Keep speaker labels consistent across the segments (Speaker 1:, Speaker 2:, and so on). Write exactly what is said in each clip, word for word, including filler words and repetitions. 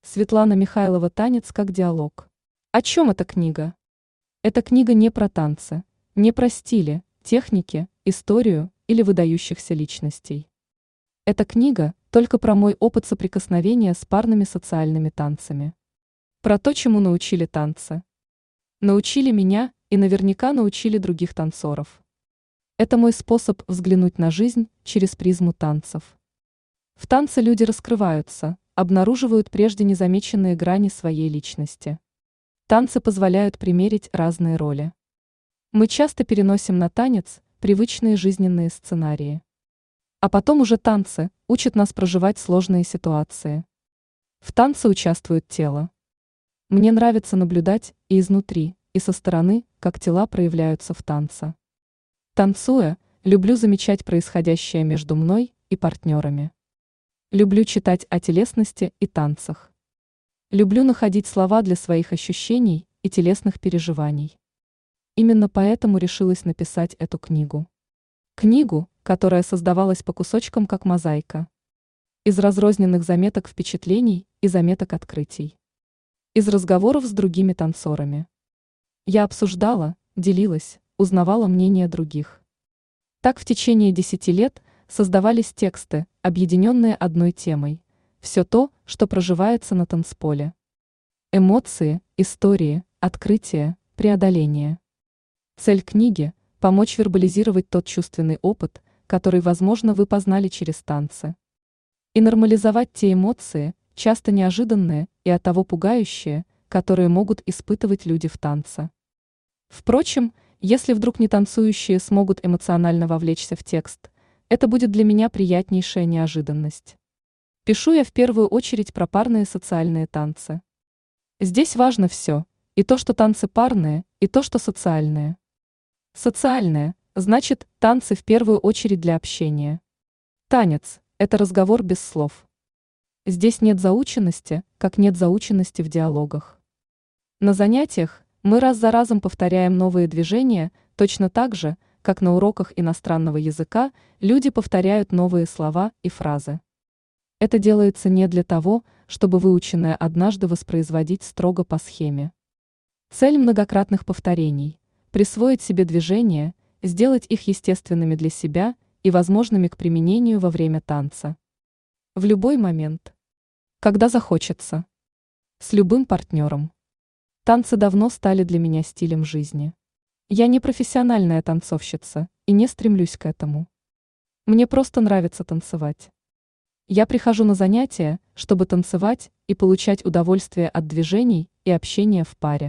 Speaker 1: Светлана Михайлова «Танец как диалог». О чем эта книга? Эта книга не про танцы, не про стили, техники, историю или выдающихся личностей. Эта книга только про мой опыт соприкосновения с парными социальными танцами. Про то, чему научили танцы. Научили меня и наверняка научили других танцоров. Это мой способ взглянуть на жизнь через призму танцев. В танце люди раскрываются, обнаруживают прежде незамеченные грани своей личности. Танцы позволяют примерить разные роли. Мы часто переносим на танец привычные жизненные сценарии. А потом уже танцы учат нас проживать сложные ситуации. В танце участвует тело. Мне нравится наблюдать и изнутри, и со стороны, как тела проявляются в танце. Танцуя, люблю замечать происходящее между мной и партнерами. Люблю читать о телесности и танцах. Люблю находить слова для своих ощущений и телесных переживаний. Именно поэтому решилась написать эту книгу. Книгу, которая создавалась по кусочкам как мозаика. Из разрозненных заметок впечатлений и заметок открытий. Из разговоров с другими танцорами. Я обсуждала, делилась, узнавала мнения других. Так в течение десяти лет создавались тексты, объединенные одной темой. Все то, что проживается на танцполе. Эмоции, истории, открытия, преодоления. Цель книги – помочь вербализировать тот чувственный опыт, который, возможно, вы познали через танцы. И нормализовать те эмоции, часто неожиданные и оттого пугающие, которые могут испытывать люди в танце. Впрочем, если вдруг не танцующие смогут эмоционально вовлечься в текст, это будет для меня приятнейшая неожиданность. Пишу я в первую очередь про парные социальные танцы. Здесь важно все, и то, что танцы парные, и то, что социальные. Социальные – значит, танцы в первую очередь для общения. Танец – это разговор без слов. Здесь нет заученности, как нет заученности в диалогах. На занятиях мы раз за разом повторяем новые движения, точно так же, как на уроках иностранного языка люди повторяют новые слова и фразы. Это делается не для того, чтобы выученное однажды воспроизводить строго по схеме. Цель многократных повторений – присвоить себе движения, сделать их естественными для себя и возможными к применению во время танца. В любой момент. Когда захочется. С любым партнером. Танцы давно стали для меня стилем жизни. Я не профессиональная танцовщица и не стремлюсь к этому. Мне просто нравится танцевать. Я прихожу на занятия, чтобы танцевать и получать удовольствие от движений и общения в паре.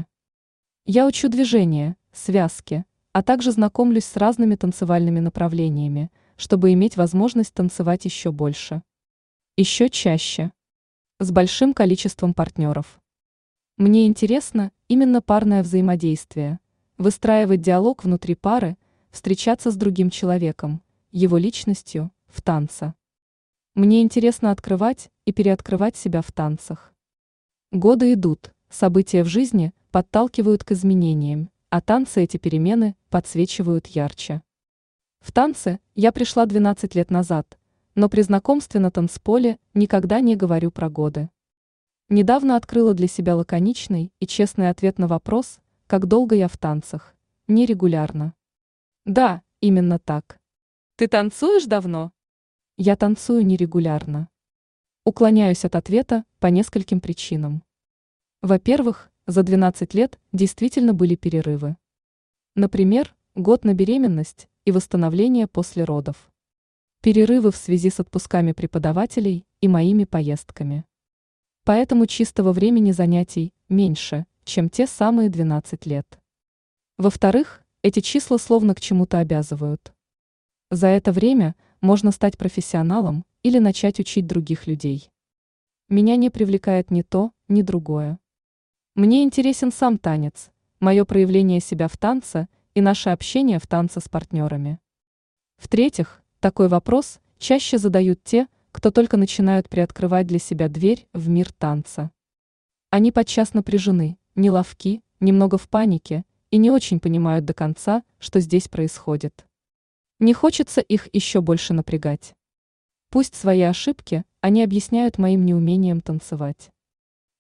Speaker 1: Я учу движения, связки, а также знакомлюсь с разными танцевальными направлениями, чтобы иметь возможность танцевать еще больше. Еще чаще. С большим количеством партнеров. Мне интересно именно парное взаимодействие, выстраивать диалог внутри пары, встречаться с другим человеком, его личностью, в танце. Мне интересно открывать и переоткрывать себя в танцах. Годы идут, события в жизни подталкивают к изменениям, а танцы эти перемены подсвечивают ярче. В танцы я пришла двенадцать лет назад, но при знакомстве на танцполе никогда не говорю про годы. Недавно открыла для себя лаконичный и честный ответ на вопрос, как долго я в танцах, нерегулярно. Да, именно так. Ты танцуешь давно? Я танцую нерегулярно. Уклоняюсь от ответа по нескольким причинам. Во-первых, за двенадцать лет действительно были перерывы. Например, год на беременность и восстановление после родов. Перерывы в связи с отпусками преподавателей и моими поездками. Поэтому чистого времени занятий меньше, чем те самые двенадцать лет. Во-вторых, эти числа словно к чему-то обязывают. За это время можно стать профессионалом или начать учить других людей. Меня не привлекает ни то, ни другое. Мне интересен сам танец, мое проявление себя в танце и наше общение в танце с партнерами. В-третьих, такой вопрос чаще задают те, кто только начинают приоткрывать для себя дверь в мир танца. Они подчас напряжены, неловки, немного в панике и не очень понимают до конца, что здесь происходит. Не хочется их еще больше напрягать. Пусть свои ошибки они объясняют моим неумением танцевать.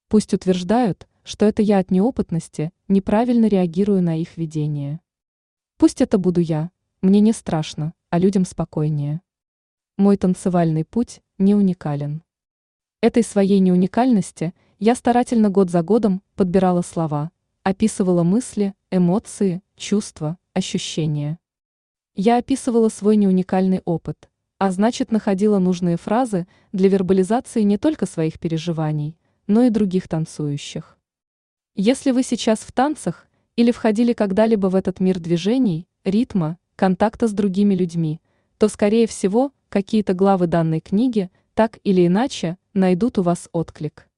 Speaker 1: Пусть утверждают, что это я от неопытности неправильно реагирую на их видение. Пусть это буду я, мне не страшно, а людям спокойнее. Мой танцевальный путь не уникален. Этой своей неуникальности я старательно год за годом подбирала слова, описывала мысли, эмоции, чувства, ощущения. Я описывала свой неуникальный опыт, а значит находила нужные фразы для вербализации не только своих переживаний, но и других танцующих. Если вы сейчас в танцах или входили когда-либо в этот мир движений, ритма, контакта с другими людьми, то, скорее всего, какие-то главы данной книги так или иначе найдут у вас отклик.